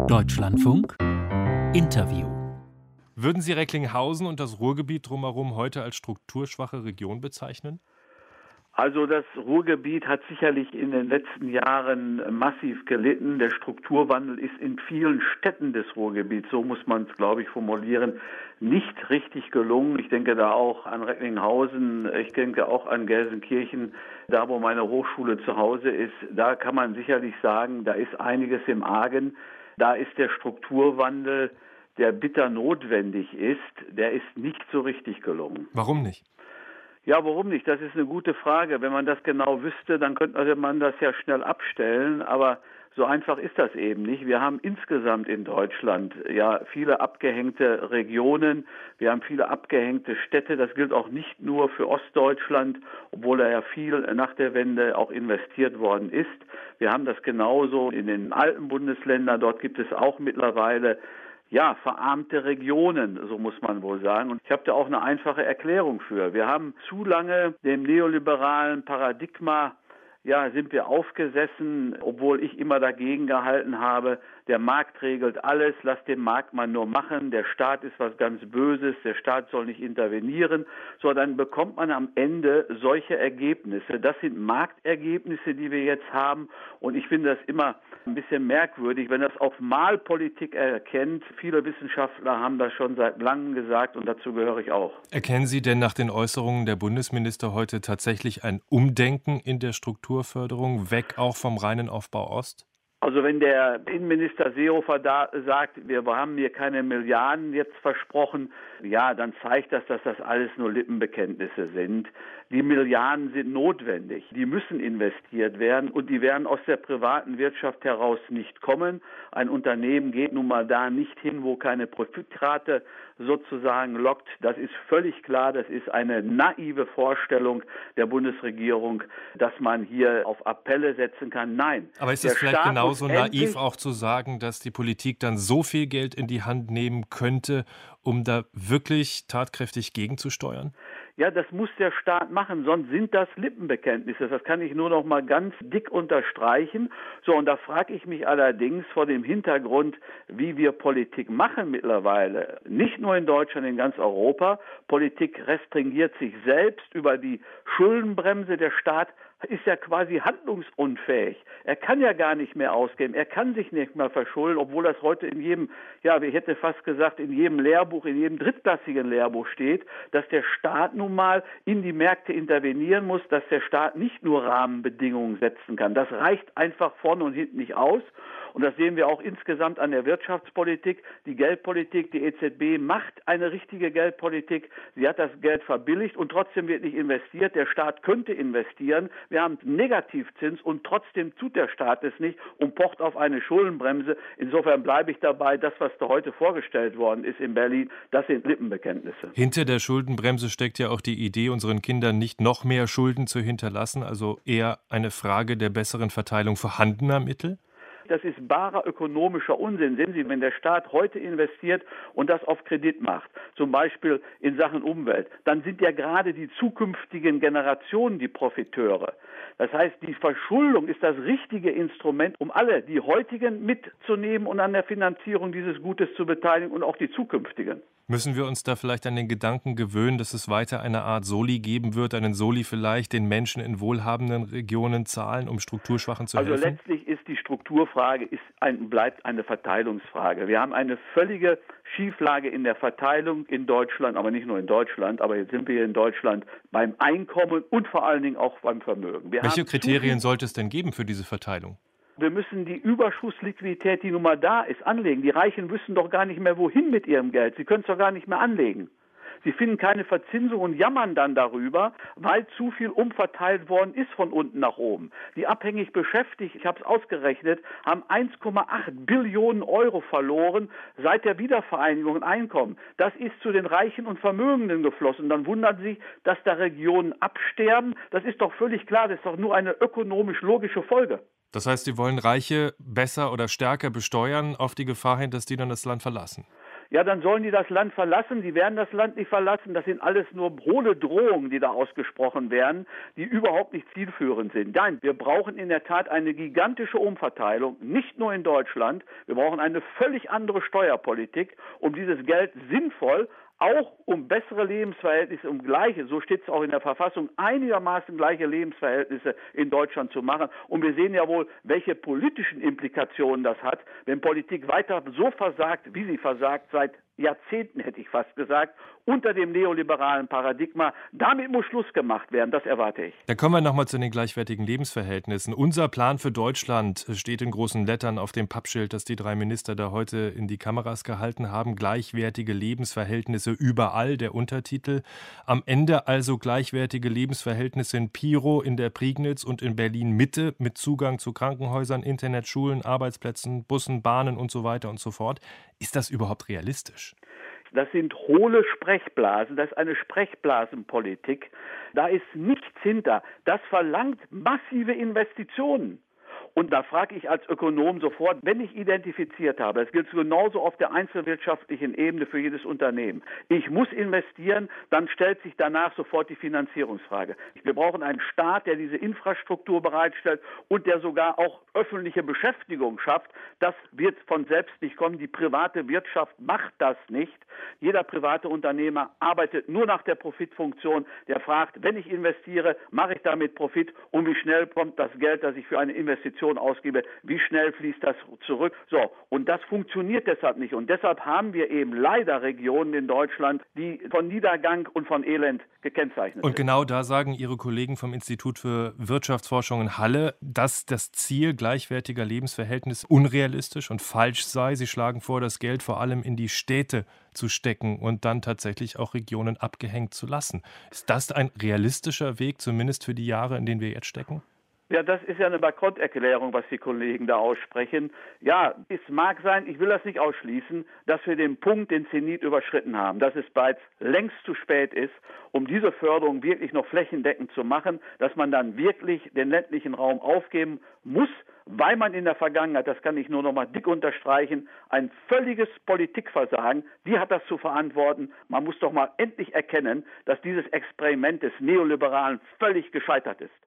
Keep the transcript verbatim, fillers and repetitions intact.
Deutschlandfunk Interview. Würden Sie Recklinghausen und das Ruhrgebiet drumherum heute als strukturschwache Region bezeichnen? Also das Ruhrgebiet hat sicherlich in den letzten Jahren massiv gelitten. Der Strukturwandel ist in vielen Städten des Ruhrgebiets, so muss man es, glaube ich, formulieren, nicht richtig gelungen. Ich denke da auch an Recklinghausen, ich denke auch an Gelsenkirchen, da wo meine Hochschule zu Hause ist. Da kann man sicherlich sagen, da ist einiges im Argen. Da ist der Strukturwandel, der bitter notwendig ist, der ist nicht so richtig gelungen. Warum nicht? Ja, warum nicht? Das ist eine gute Frage. Wenn man das genau wüsste, dann könnte man das ja schnell abstellen. Aber so einfach ist das eben nicht. Wir haben insgesamt in Deutschland ja viele abgehängte Regionen. Wir haben viele abgehängte Städte. Das gilt auch nicht nur für Ostdeutschland, obwohl da ja viel nach der Wende auch investiert worden ist. Wir haben das genauso in den alten Bundesländern. Dort gibt es auch mittlerweile ja, verarmte Regionen, so muss man wohl sagen. Und ich habe da auch eine einfache Erklärung für. Wir haben zu lange dem neoliberalen Paradigma, ja, sind wir aufgesessen, obwohl ich immer dagegen gehalten habe, der Markt regelt alles, lass den Markt mal nur machen, der Staat ist was ganz Böses, der Staat soll nicht intervenieren. So, dann bekommt man am Ende solche Ergebnisse. Das sind Marktergebnisse, die wir jetzt haben. Und ich finde das immer ein bisschen merkwürdig, wenn das auf Malpolitik erkennt. Viele Wissenschaftler haben das schon seit langem gesagt und dazu gehöre ich auch. Erkennen Sie denn nach den Äußerungen der Bundesminister heute tatsächlich ein Umdenken in der Strukturförderung, weg auch vom reinen Aufbau Ost? Also wenn der Innenminister Seehofer da sagt, wir haben hier keine Milliarden jetzt versprochen, ja, dann zeigt das, dass das alles nur Lippenbekenntnisse sind. Die Milliarden sind notwendig, die müssen investiert werden und die werden aus der privaten Wirtschaft heraus nicht kommen. Ein Unternehmen geht nun mal da nicht hin, wo keine Profitrate sozusagen lockt. Das ist völlig klar, das ist eine naive Vorstellung der Bundesregierung, dass man hier auf Appelle setzen kann. Nein. Aber ist es vielleicht genauso naiv auch zu sagen, dass die Politik dann so viel Geld in die Hand nehmen könnte, um da wirklich tatkräftig gegenzusteuern? Ja, das muss der Staat machen, sonst sind das Lippenbekenntnisse. Das kann ich nur noch mal ganz dick unterstreichen. So, und da frage ich mich allerdings vor dem Hintergrund, wie wir Politik machen mittlerweile. Nicht nur in Deutschland, in ganz Europa. Politik restringiert sich selbst über die Schuldenbremse. Der Staat ist ja quasi handlungsunfähig. Er kann ja gar nicht mehr ausgeben. Er kann sich nicht mehr verschulden, obwohl das heute in jedem, ja, ich hätte fast gesagt, in jedem Lehrbuch, in jedem drittklassigen Lehrbuch steht, dass der Staat nun mal in die Märkte intervenieren muss, dass der Staat nicht nur Rahmenbedingungen setzen kann. Das reicht einfach vorne und hinten nicht aus. Und das sehen wir auch insgesamt an der Wirtschaftspolitik. Die Geldpolitik, die E Z B macht eine richtige Geldpolitik. Sie hat das Geld verbilligt und trotzdem wird nicht investiert. Der Staat könnte investieren. Wir haben Negativzins und trotzdem tut der Staat es nicht und pocht auf eine Schuldenbremse. Insofern bleibe ich dabei, das, was da heute vorgestellt worden ist in Berlin, das sind Lippenbekenntnisse. Hinter der Schuldenbremse steckt ja auch die Idee, unseren Kindern nicht noch mehr Schulden zu hinterlassen, also eher eine Frage der besseren Verteilung vorhandener Mittel? Das ist barer ökonomischer Unsinn. Sehen Sie, wenn der Staat heute investiert und das auf Kredit macht, zum Beispiel in Sachen Umwelt, dann sind ja gerade die zukünftigen Generationen die Profiteure. Das heißt, die Verschuldung ist das richtige Instrument, um alle, die heutigen mitzunehmen und an der Finanzierung dieses Gutes zu beteiligen und auch die zukünftigen. Müssen wir uns da vielleicht an den Gedanken gewöhnen, dass es weiter eine Art Soli geben wird, einen Soli vielleicht den Menschen in wohlhabenden Regionen zahlen, um Strukturschwachen zu helfen? Also letztlich ist die Strukturfrage, ist ein, bleibt eine Verteilungsfrage. Wir haben eine völlige Schieflage in der Verteilung in Deutschland, aber nicht nur in Deutschland, aber jetzt sind wir hier in Deutschland beim Einkommen und vor allen Dingen auch beim Vermögen. Wir Welche Kriterien sollte es denn geben für diese Verteilung? Wir müssen die Überschussliquidität, die nun mal da ist, anlegen. Die Reichen wissen doch gar nicht mehr, wohin mit ihrem Geld. Sie können es doch gar nicht mehr anlegen. Sie finden keine Verzinsung und jammern dann darüber, weil zu viel umverteilt worden ist von unten nach oben. Die abhängig Beschäftigten, ich habe es ausgerechnet, haben eins Komma acht Billionen Euro verloren seit der Wiedervereinigung Einkommen. Das ist zu den Reichen und Vermögenden geflossen. Dann wundern Sie sich, dass da Regionen absterben. Das ist doch völlig klar, das ist doch nur eine ökonomisch logische Folge. Das heißt, Sie wollen Reiche besser oder stärker besteuern, auf die Gefahr hin, dass die dann das Land verlassen? Ja, dann sollen die das Land verlassen. Die werden das Land nicht verlassen. Das sind alles nur hohle Drohungen, die da ausgesprochen werden, die überhaupt nicht zielführend sind. Nein, wir brauchen in der Tat eine gigantische Umverteilung, nicht nur in Deutschland. Wir brauchen eine völlig andere Steuerpolitik, um dieses Geld sinnvoll, auch um bessere Lebensverhältnisse, um gleiche, so steht es auch in der Verfassung, einigermaßen gleiche Lebensverhältnisse in Deutschland zu machen. Und wir sehen ja wohl, welche politischen Implikationen das hat, wenn Politik weiter so versagt, wie sie versagt, seit Jahrzehnten, hätte ich fast gesagt, unter dem neoliberalen Paradigma. Damit muss Schluss gemacht werden, das erwarte ich. Da kommen wir nochmal zu den gleichwertigen Lebensverhältnissen. Unser Plan für Deutschland steht in großen Lettern auf dem Pappschild, das die drei Minister da heute in die Kameras gehalten haben. Gleichwertige Lebensverhältnisse überall, der Untertitel. Am Ende also gleichwertige Lebensverhältnisse in Piro, in der Prignitz und in Berlin-Mitte mit Zugang zu Krankenhäusern, Internet, Schulen, Arbeitsplätzen, Bussen, Bahnen und so weiter und so fort. Ist das überhaupt realistisch? Das sind hohle Sprechblasen, das ist eine Sprechblasenpolitik. Da ist nichts hinter. Das verlangt massive Investitionen. Und da frage ich als Ökonom sofort, wenn ich identifiziert habe, das gilt genauso auf der einzelwirtschaftlichen Ebene für jedes Unternehmen, ich muss investieren, dann stellt sich danach sofort die Finanzierungsfrage. Wir brauchen einen Staat, der diese Infrastruktur bereitstellt und der sogar auch öffentliche Beschäftigung schafft. Das wird von selbst nicht kommen. Die private Wirtschaft macht das nicht. Jeder private Unternehmer arbeitet nur nach der Profitfunktion. Der fragt, wenn ich investiere, mache ich damit Profit und wie schnell kommt das Geld, das ich für eine Investition ausgebe, wie schnell fließt das zurück. So, und das funktioniert deshalb nicht. Und deshalb haben wir eben leider Regionen in Deutschland, die von Niedergang und von Elend gekennzeichnet sind. Und genau da sagen Ihre Kollegen vom Institut für Wirtschaftsforschung in Halle, dass das Ziel gleichwertiger Lebensverhältnisse unrealistisch und falsch sei. Sie schlagen vor, das Geld vor allem in die Städte zu stecken und dann tatsächlich auch Regionen abgehängt zu lassen. Ist das ein realistischer Weg, zumindest für die Jahre, in denen wir jetzt stecken? Ja, das ist ja eine Bankrotterklärung, was die Kollegen da aussprechen. Ja, es mag sein, ich will das nicht ausschließen, dass wir den Punkt, den Zenit überschritten haben, dass es bereits längst zu spät ist, um diese Förderung wirklich noch flächendeckend zu machen, dass man dann wirklich den ländlichen Raum aufgeben muss, weil man in der Vergangenheit, das kann ich nur noch mal dick unterstreichen, ein völliges Politikversagen, die hat das zu verantworten. Man muss doch mal endlich erkennen, dass dieses Experiment des Neoliberalen völlig gescheitert ist.